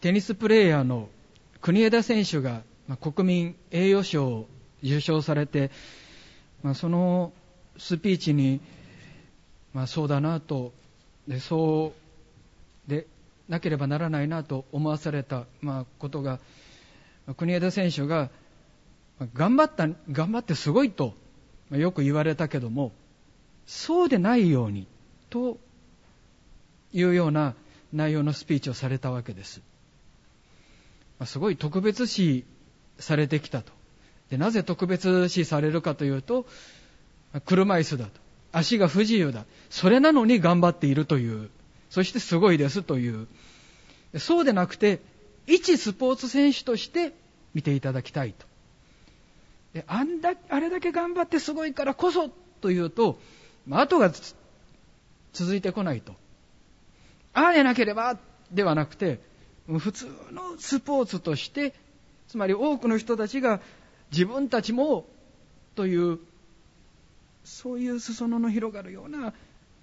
テニスプレーヤーの国枝選手が国民栄誉賞を受賞されて、そのスピーチに、そうだなと、そうでなければならないなと思わされた、ことが、国枝選手が頑張ってすごいとよく言われたけども、そうでないようにというような内容のスピーチをされたわけです。すごい特別視されてきたと。で、なぜ特別視されるかというと、車椅子だと、足が不自由だ、それなのに頑張っているという、そしてすごいですという、そうでなくて一スポーツ選手として見ていただきたいと。で、あれだけ頑張ってすごいからこそというと、後が続いてこないと。ああでなければではなくて、普通のスポーツとして、つまり多くの人たちが自分たちもという、そういう裾野の広がるような、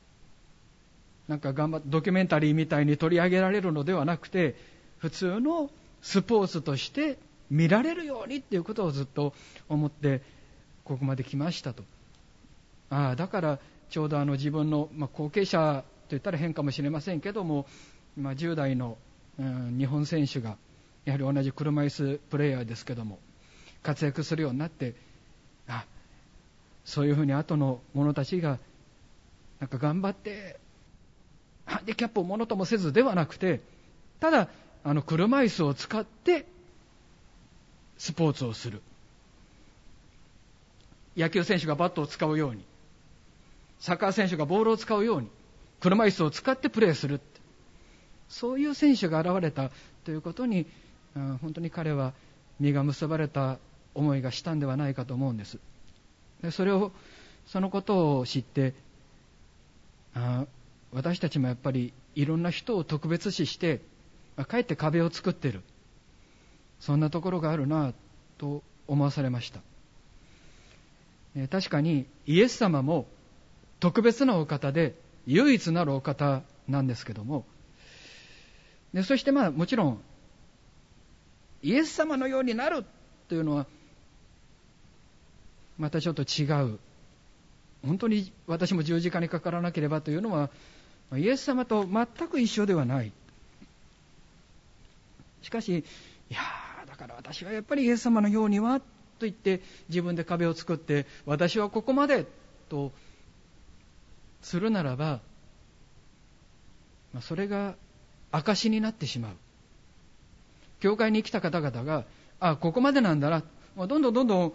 頑張ってドキュメンタリーみたいに取り上げられるのではなくて、普通のスポーツとして見られるようにっていうことをずっと思ってここまで来ましたと。だからちょうど自分の、後継者といったら変かもしれませんけども、10代の日本選手がやはり同じ車椅子プレーヤーですけども活躍するようになって、そういうふうに後の者たちが頑張ってハンディキャップをものともせずではなくて、ただ車椅子を使ってスポーツをする、野球選手がバットを使うように、サッカー選手がボールを使うように車椅子を使ってプレーする、そういう選手が現れたということに、本当に彼は実が結ばれた思いがしたんではないかと思うんです。で、そのことを知って、私たちもやっぱりいろんな人を特別視して、かえって壁を作っている、そんなところがあるなと思わされました。確かにイエス様も特別なお方で唯一なるお方なんですけども、でそしてもちろんイエス様のようになるというのはまたちょっと違う、本当に私も十字架にかからなければというのはイエス様と全く一緒ではない。しかし、だから私はやっぱりイエス様のようにはと言って自分で壁を作って、私はここまでとするならば、それが証になってしまう。教会に来た方々が、ここまでなんだな、どんどん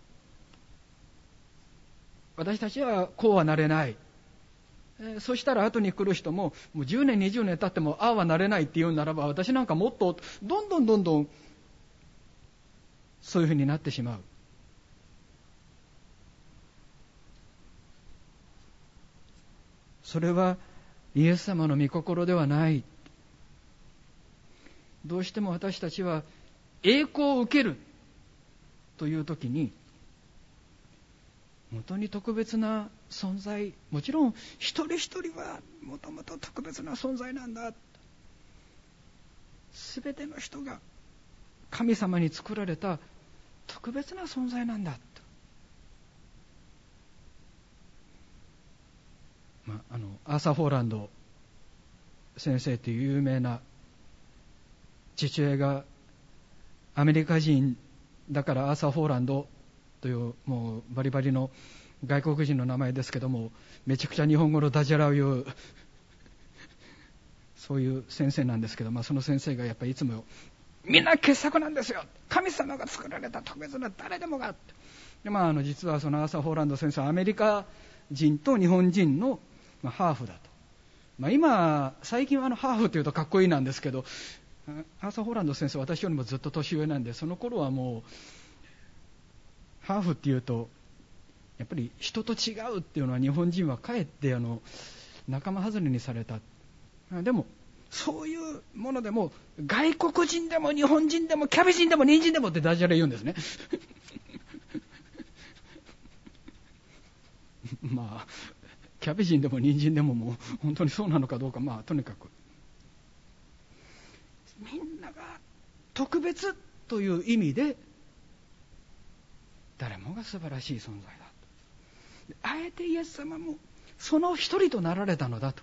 私たちはこうはなれない、そしたら後に来る人ももう10年20年経ってもはなれないって言うならば、私なんかもっとどんどんそういうふうになってしまう。それはイエス様の御心ではない。どうしても私たちは栄光を受けるという時に、本当に特別な存在、もちろん一人一人はもともと特別な存在なんだ、すべての人が神様に作られた特別な存在なんだと、アーサー・ホーランド先生という有名な父親がアメリカ人だからアーサー・ホーランドというもうバリバリの外国人の名前ですけども、めちゃくちゃ日本語のダジャレを言うそういう先生なんですけど、その先生がやっぱりいつもみんな傑作なんですよ、神様が作られた特別な誰でもがで、実はそのアーサー・ホーランド先生はアメリカ人と日本人のハーフだと。今最近はハーフというとかっこいいなんですけど、アーサー・ホーランド先生は私よりもずっと年上なんで、その頃はもうハーフっていうとやっぱり人と違うっていうのは日本人はかえって仲間外れにされた。でもそういうものでも外国人でも日本人でもキャベ人でも人参でもってダジャレ言うんですねキャベ人でも人参でももう本当にそうなのかどうか、とにかくみんなが特別という意味で誰もが素晴らしい存在だと。あえてイエス様もその一人となられたのだと。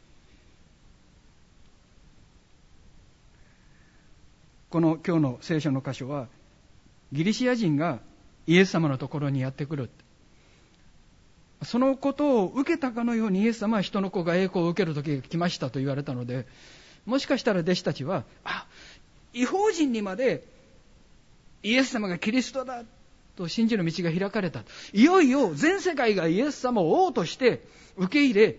この今日の聖書の箇所は、ギリシア人がイエス様のところにやってくる、そのことを受けたかのようにイエス様は人の子が栄光を受ける時が来ましたと言われたので、もしかしたら弟子たちは、異邦人にまでイエス様がキリストだと信じる道が開かれた。いよいよ全世界がイエス様を王として受け入れ、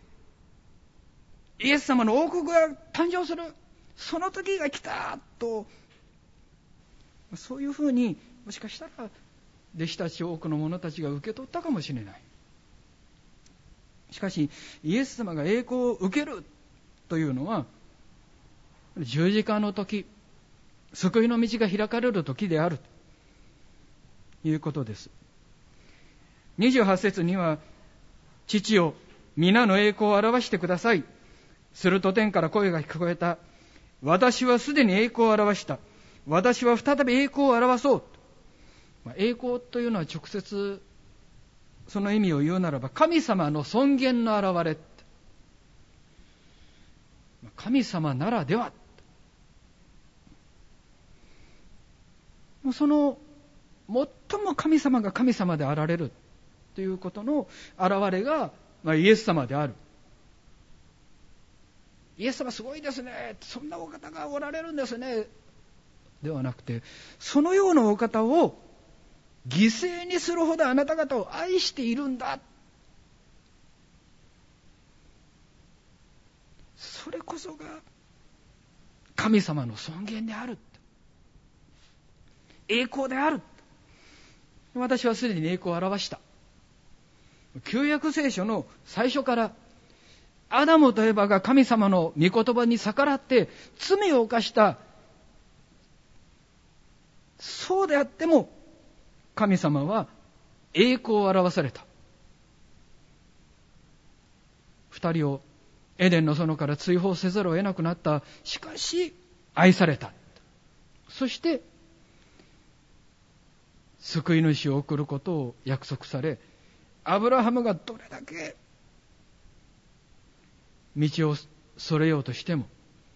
イエス様の王国が誕生する、その時が来たと、そういうふうにもしかしたら弟子たち、多くの者たちが受け取ったかもしれない。しかしイエス様が栄光を受けるというのは、十字架の時、救いの道が開かれる時であるということです。28節には、父よ、皆の栄光を表してください。すると天から声が聞こえた。私はすでに栄光を表した。私は再び栄光を表そう。栄光というのは直接その意味を言うならば、神様の尊厳の表れ。神様ならでは。その最も神様が神様であられるということの表れが、イエス様である。イエス様すごいですね、そんなお方がおられるんですね、ではなくて、そのようなお方を犠牲にするほどあなた方を愛しているんだ、それこそが神様の尊厳である、栄光である。私はすでに栄光を表した。旧約聖書の最初からアダムとエバが神様の御言葉に逆らって罪を犯した、そうであっても神様は栄光を表された。二人をエデンの園から追放せざるを得なくなった。しかし愛された。そして救い主を送ることを約束され、アブラハムがどれだけ道をそれようとしても、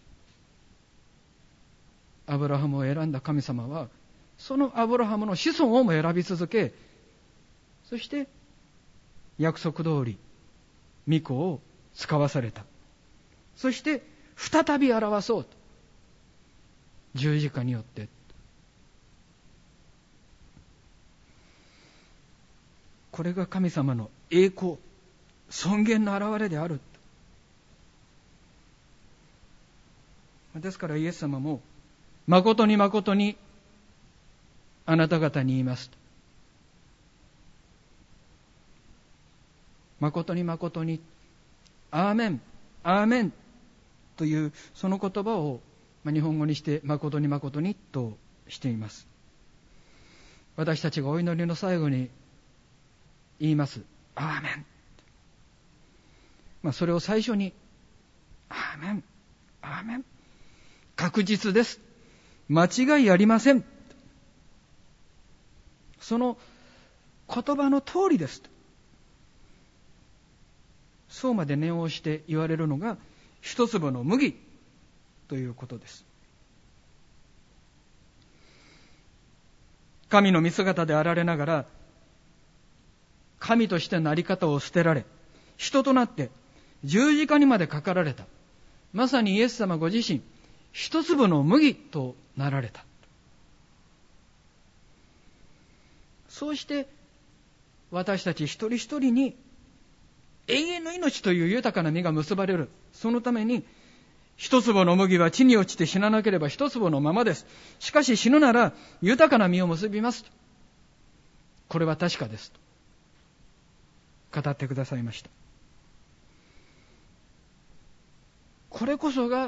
アブラハムを選んだ神様はそのアブラハムの子孫をも選び続け、そして約束通り御子を使わされた。そして再び表そうと、十字架によって。これが神様の栄光、尊厳の表れである。ですからイエス様も、誠に誠にあなた方に言いますと、誠に誠にアーメンアーメンというその言葉を日本語にして誠に誠にとしています。私たちがお祈りの最後に言いますアーメン、それを最初にアーメンアーメン、確実です、間違いありません、その言葉の通りですと、そうまで念をして言われるのが一粒の麦ということです。神の見姿であられながら、神としての在り方を捨てられ、人となって十字架にまでかかられた。まさにイエス様ご自身、一粒の麦となられた。そうして私たち一人一人に永遠の命という豊かな実が結ばれる。そのために、一粒の麦は地に落ちて死ななければ一粒のままです。しかし死ぬなら豊かな実を結びますと。これは確かですと語ってくださいました。これこそが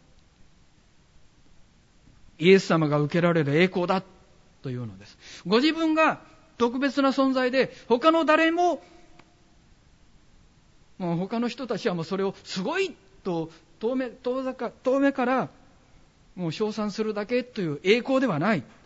イエス様が受けられる栄光だというのです。ご自分が特別な存在で、他の誰も、他の人たちはもうそれをすごいと遠目からもう称賛するだけという栄光ではない。